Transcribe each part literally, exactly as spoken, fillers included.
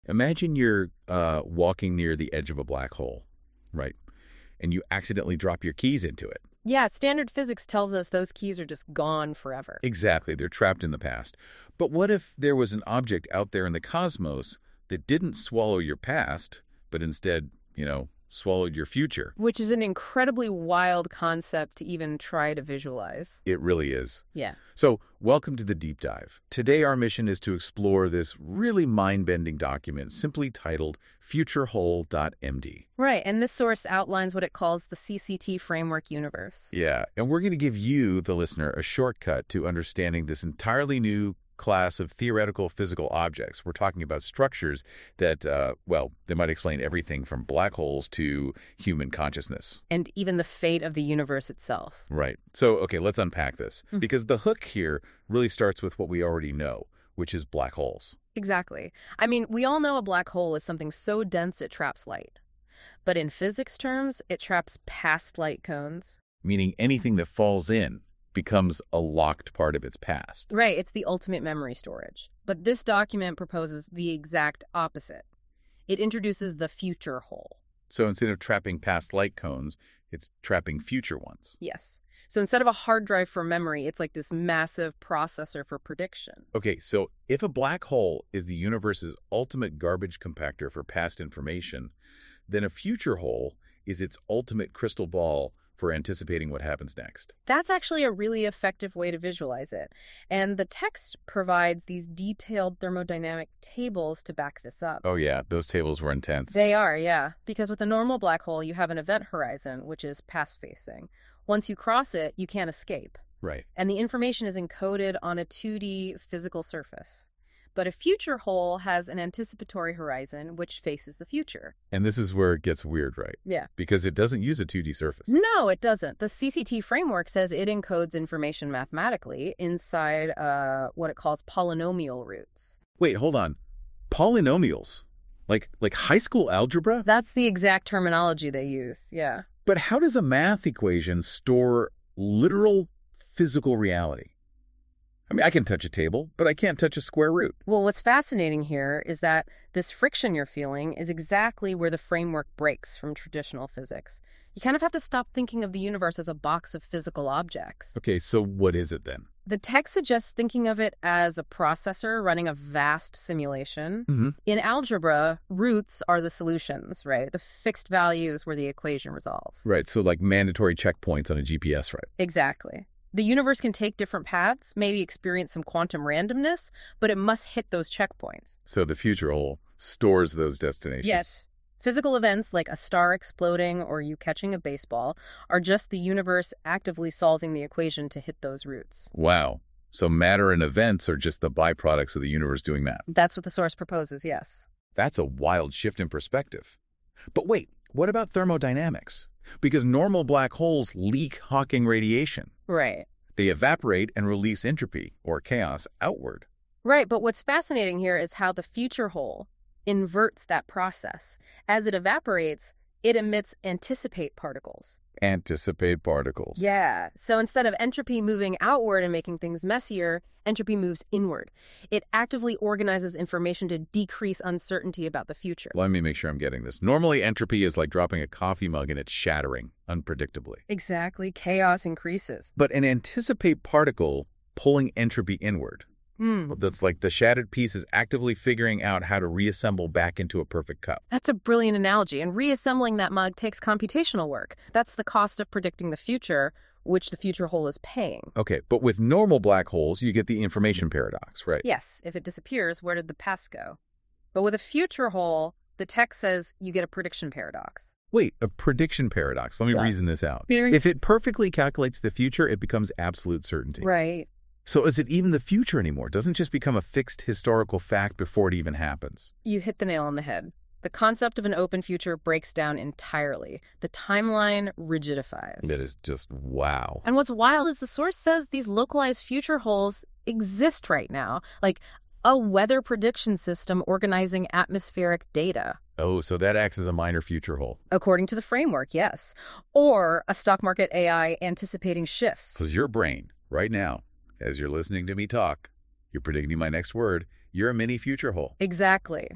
Imagine you're uh, walking near the edge of a black hole, right? And you accidentally drop your keys into it. Yeah, standard physics tells us those keys are just gone forever. Exactly. They're trapped in the past. But what if there was an object out there in the cosmos that didn't swallow your past, but instead, you know, swallowed your future? Which is an incredibly wild concept to even try to visualize. It really is. Yeah. So, welcome to the Deep Dive. Today, our mission is to explore this really mind-bending document simply titled future whole dot m d. Right, and this source outlines what it calls the C C T framework universe. Yeah, and we're going to give you, the listener, a shortcut to understanding this entirely new class of theoretical physical objects. We're talking about structures that, uh, well, they might explain everything from black holes to human consciousness. And even the fate of the universe itself. Right. So, okay, let's unpack this. Mm. Because the hook here really starts with what we already know, which is black holes. Exactly. I mean, we all know a black hole is something so dense it traps light. But in physics terms, it traps past light cones. Meaning anything that falls in becomes a locked part of its past. Right, it's the ultimate memory storage. But this document proposes the exact opposite. It introduces the future hole. So instead of trapping past light cones, it's trapping future ones. Yes. So instead of a hard drive for memory, it's like this massive processor for prediction. Okay, so if a black hole is the universe's ultimate garbage compactor for past information, then a future hole is its ultimate crystal ball for anticipating what happens next. That's actually a really effective way to visualize it. And the text provides these detailed thermodynamic tables to back this up. Oh yeah, those tables were intense. They are, yeah. Because with a normal black hole, you have an event horizon, which is past-facing. Once you cross it, you can't escape. Right. And the information is encoded on a two D physical surface. But a future hole has an anticipatory horizon, which faces the future. And this is where it gets weird, right? Yeah. Because it doesn't use a two D surface. No, it doesn't. The C C T framework says it encodes information mathematically inside uh, what it calls polynomial roots. Wait, hold on. Polynomials? Like, like high school algebra? That's the exact terminology they use, yeah. But how does a math equation store literal physical reality? I mean, I can touch a table, but I can't touch a square root. Well, what's fascinating here is that this friction you're feeling is exactly where the framework breaks from traditional physics. You kind of have to stop thinking of the universe as a box of physical objects. Okay, so what is it then? The text suggests thinking of it as a processor running a vast simulation. Mm-hmm. In algebra, roots are the solutions, right? The fixed values where the equation resolves. Right, so like mandatory checkpoints on a G P S, right? Exactly. The universe can take different paths, maybe experience some quantum randomness, but it must hit those checkpoints. So the future hole stores those destinations. Yes. Physical events like a star exploding or you catching a baseball are just the universe actively solving the equation to hit those roots. Wow. So matter and events are just the byproducts of the universe doing math. That's what the source proposes, yes. That's a wild shift in perspective. But wait, what about thermodynamics? Because normal black holes leak Hawking radiation. Right. They evaporate and release entropy, or chaos, outward. Right, but what's fascinating here is how the future hole inverts that process. As it evaporates, it emits anticipate particles. Anticipate particles. Yeah. So instead of entropy moving outward and making things messier, entropy moves inward. It actively organizes information to decrease uncertainty about the future. Let me make sure I'm getting this. Normally, entropy is like dropping a coffee mug and it's shattering unpredictably. Exactly. Chaos increases. But an anticipate particle pulling entropy inward. Hmm. That's like the shattered piece is actively figuring out how to reassemble back into a perfect cup. That's a brilliant analogy. And reassembling that mug takes computational work. That's the cost of predicting the future, which the future hole is paying. Okay, but with normal black holes, you get the information paradox, right? Yes, if it disappears, where did the past go? But with a future hole, the text says you get a prediction paradox. Wait, a prediction paradox. Let me Yeah. reason this out. Very- If it perfectly calculates the future, it becomes absolute certainty. Right. So is it even the future anymore? It doesn't just become a fixed historical fact before it even happens. You hit the nail on the head. The concept of an open future breaks down entirely. The timeline rigidifies. That is just wow. And what's wild is the source says these localized future holes exist right now, like a weather prediction system organizing atmospheric data. Oh, so that acts as a minor future hole. According to the framework, yes. Or a stock market A I anticipating shifts. Because your brain, right now, as you're listening to me talk, you're predicting my next word, you're a mini future hole. Exactly.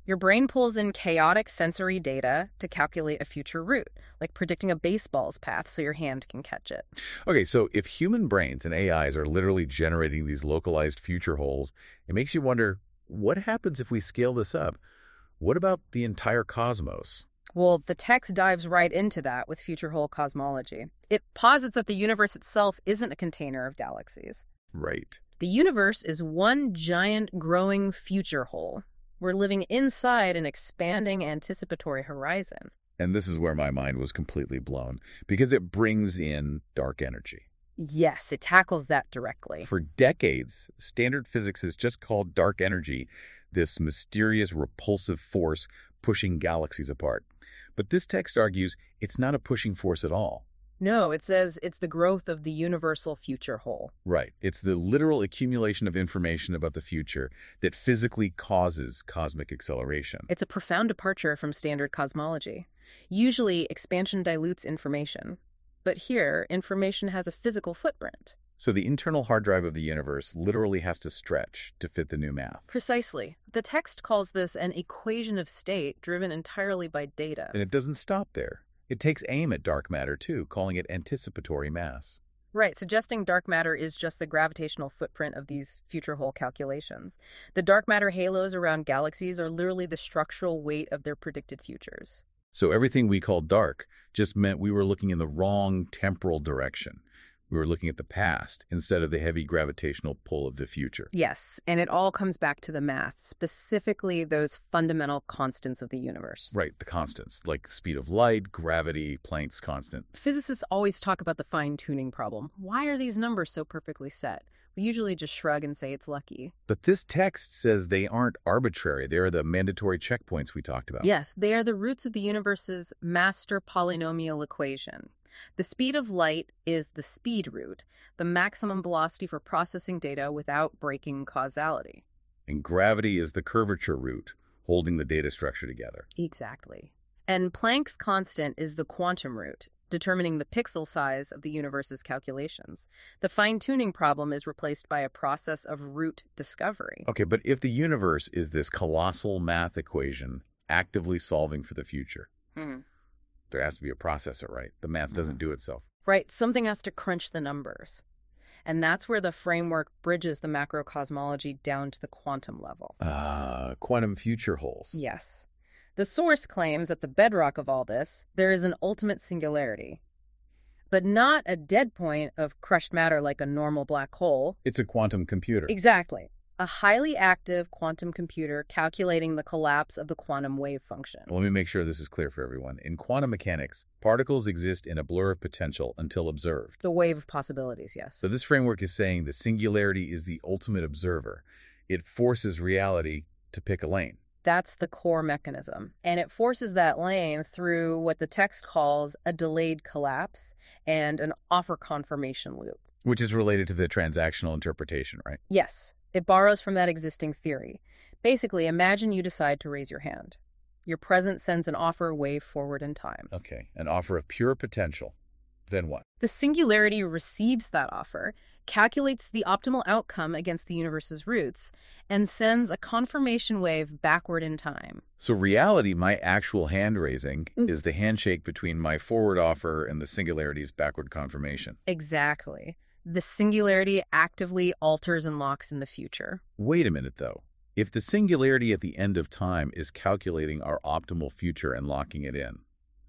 Your brain pulls in chaotic sensory data to calculate a future route, like predicting a baseball's path so your hand can catch it. Okay, so if human brains and A Is are literally generating these localized future holes, it makes you wonder, what happens if we scale this up? What about the entire cosmos? Well, the text dives right into that with future hole cosmology. It posits that the universe itself isn't a container of galaxies. Right. The universe is one giant growing future hole. We're living inside an expanding anticipatory horizon. And this is where my mind was completely blown, because it brings in dark energy. Yes, it tackles that directly. For decades, standard physics has just called dark energy this mysterious, repulsive force pushing galaxies apart. But this text argues it's not a pushing force at all. No, it says it's the growth of the universal future hole. Right. It's the literal accumulation of information about the future that physically causes cosmic acceleration. It's a profound departure from standard cosmology. Usually, expansion dilutes information. But here, information has a physical footprint. So the internal hard drive of the universe literally has to stretch to fit the new math. Precisely. The text calls this an equation of state driven entirely by data. And it doesn't stop there. It takes aim at dark matter, too, calling it anticipatory mass. Right, suggesting dark matter is just the gravitational footprint of these future hole calculations. The dark matter halos around galaxies are literally the structural weight of their predicted futures. So everything we call dark just meant we were looking in the wrong temporal direction. We were looking at the past instead of the heavy gravitational pull of the future. Yes, and it all comes back to the math, specifically those fundamental constants of the universe. Right, the constants, like speed of light, gravity, Planck's constant. Physicists always talk about the fine-tuning problem. Why are these numbers so perfectly set? We usually just shrug and say it's lucky. But this text says they aren't arbitrary. They are the mandatory checkpoints we talked about. Yes, they are the roots of the universe's master polynomial equation. The speed of light is the speed root, the maximum velocity for processing data without breaking causality. And gravity is the curvature root, holding the data structure together. Exactly. And Planck's constant is the quantum root, determining the pixel size of the universe's calculations. The fine-tuning problem is replaced by a process of root discovery. Okay, but if the universe is this colossal math equation actively solving for the future, Hmm. there has to be a processor, right? The math doesn't do itself. Right, something has to crunch the numbers. And that's where the framework bridges the macrocosmology down to the quantum level. Ah, uh, quantum future holes. Yes. The source claims at the bedrock of all this, there is an ultimate singularity. But not a dead point of crushed matter like a normal black hole. It's a quantum computer. Exactly. A highly active quantum computer calculating the collapse of the quantum wave function. Let me make sure this is clear for everyone. In quantum mechanics, particles exist in a blur of potential until observed. The wave of possibilities, yes. So this framework is saying the singularity is the ultimate observer. It forces reality to pick a lane. That's the core mechanism. And it forces that lane through what the text calls a delayed collapse and an offer confirmation loop. Which is related to the transactional interpretation, right? Yes. It borrows from that existing theory. Basically, imagine you decide to raise your hand. Your present sends an offer wave forward in time. Okay, an offer of pure potential. Then what? The singularity receives that offer, calculates the optimal outcome against the universe's roots, and sends a confirmation wave backward in time. So reality, my actual hand raising, Mm. is the handshake between my forward offer and the singularity's backward confirmation. Exactly. The singularity actively alters and locks in the future. Wait a minute, though. If the singularity at the end of time is calculating our optimal future and locking it in,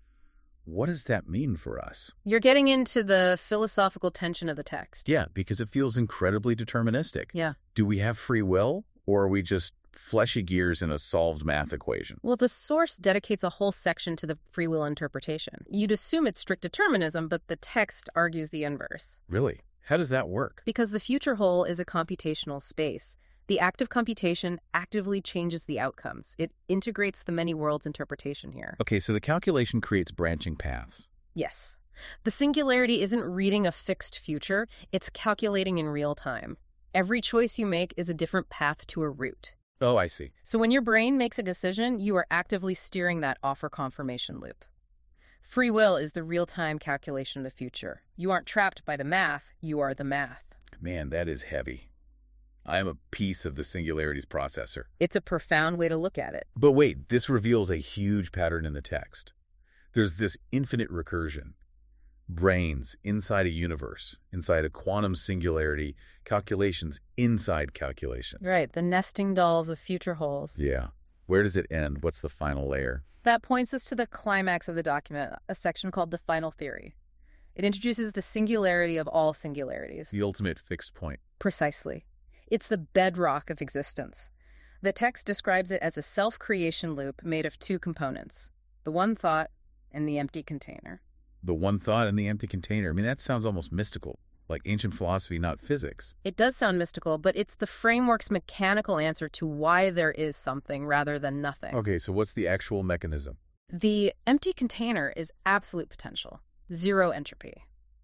what does that mean for us? You're getting into the philosophical tension of the text. Yeah, because it feels incredibly deterministic. Yeah. Do we have free will, or are we just fleshy gears in a solved math equation? Well, the source dedicates a whole section to the free will interpretation. You'd assume it's strict determinism, but the text argues the inverse. Really? How does that work? Because the future whole is a computational space. The act of computation actively changes the outcomes. It integrates the many worlds interpretation here. Okay, so the calculation creates branching paths. Yes. The singularity isn't reading a fixed future, it's calculating in real time. Every choice you make is a different path to a route. Oh, I see. So when your brain makes a decision, you are actively steering that offer confirmation loop. Free will is the real-time calculation of the future. You aren't trapped by the math, you are the math. Man, that is heavy. I am a piece of the singularity's processor. It's a profound way to look at it. But wait, this reveals a huge pattern in the text. There's this infinite recursion. Brains inside a universe, inside a quantum singularity, calculations inside calculations. Right, the nesting dolls of future holes. Yeah. Where does it end? What's the final layer? That points us to the climax of the document, a section called the final theory. It introduces the singularity of all singularities. The ultimate fixed point. Precisely. It's the bedrock of existence. The text describes it as a self-creation loop made of two components, the one thought and the empty container. The one thought and the empty container. I mean, that sounds almost mystical, like ancient philosophy, not physics. It does sound mystical, but it's the framework's mechanical answer to why there is something rather than nothing. Okay, so what's the actual mechanism? The empty container is absolute potential, zero entropy.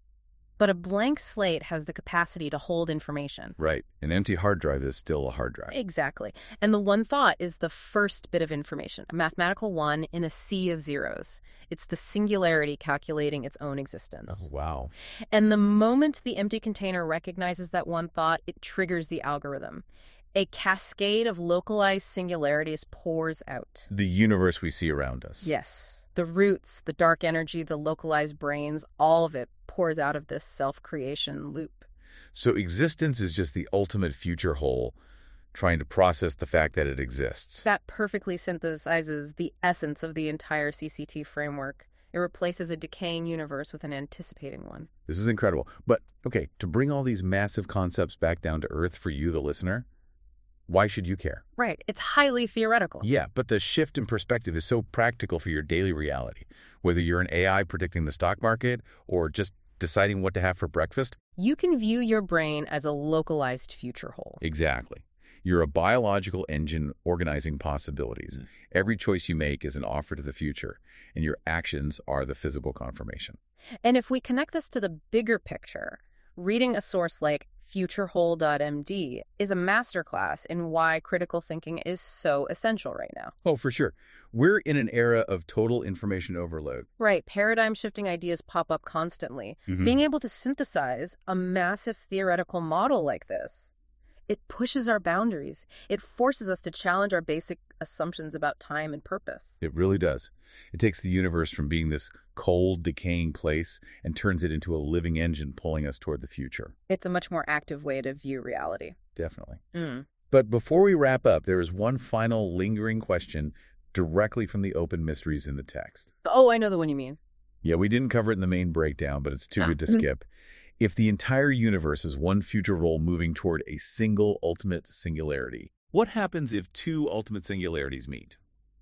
But a blank slate has the capacity to hold information. Right. An empty hard drive is still a hard drive. Exactly. And the one thought is the first bit of information, a mathematical one in a sea of zeros. It's the singularity calculating its own existence. Oh, wow. And the moment the empty container recognizes that one thought, it triggers the algorithm. A cascade of localized singularities pours out. The universe we see around us. Yes. The roots, the dark energy, the localized brains, all of it pours out of this self-creation loop. So existence is just the ultimate future whole, trying to process the fact that it exists. That perfectly synthesizes the essence of the entire C C T framework. It replaces a decaying universe with an anticipating one. This is incredible. But, okay, to bring all these massive concepts back down to earth for you, the listener, why should you care? Right. It's highly theoretical. Yeah, but the shift in perspective is so practical for your daily reality. Whether you're an A I predicting the stock market or just deciding what to have for breakfast. You can view your brain as a localized future whole. Exactly. You're a biological engine organizing possibilities. Mm. Every choice you make is an offer to the future, and your actions are the physical confirmation. And if we connect this to the bigger picture, reading a source like futurewhole dot m d is a masterclass in why critical thinking is so essential right now. Oh, for sure. We're in an era of total information overload. Right. Paradigm-shifting ideas pop up constantly. Mm-hmm. Being able to synthesize a massive theoretical model like this, it pushes our boundaries. It forces us to challenge our basic assumptions about time and purpose. It really does. It takes the universe from being this cold, decaying place and turns it into a living engine pulling us toward the future. It's a much more active way to view reality. Definitely. Mm. But before we wrap up, there is one final lingering question directly from the open mysteries in the text. Oh, I know the one you mean. Yeah, we didn't cover it in the main breakdown, but it's too ah. good to skip. If the entire universe is one future role moving toward a single ultimate singularity, what happens if two ultimate singularities meet?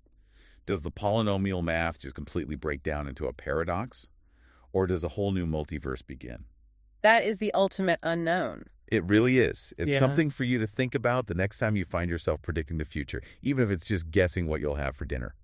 Does the polynomial math just completely break down into a paradox? Or does a whole new multiverse begin? That is the ultimate unknown. It really is. It's yeah. something for you to think about the next time you find yourself predicting the future, even if it's just guessing what you'll have for dinner.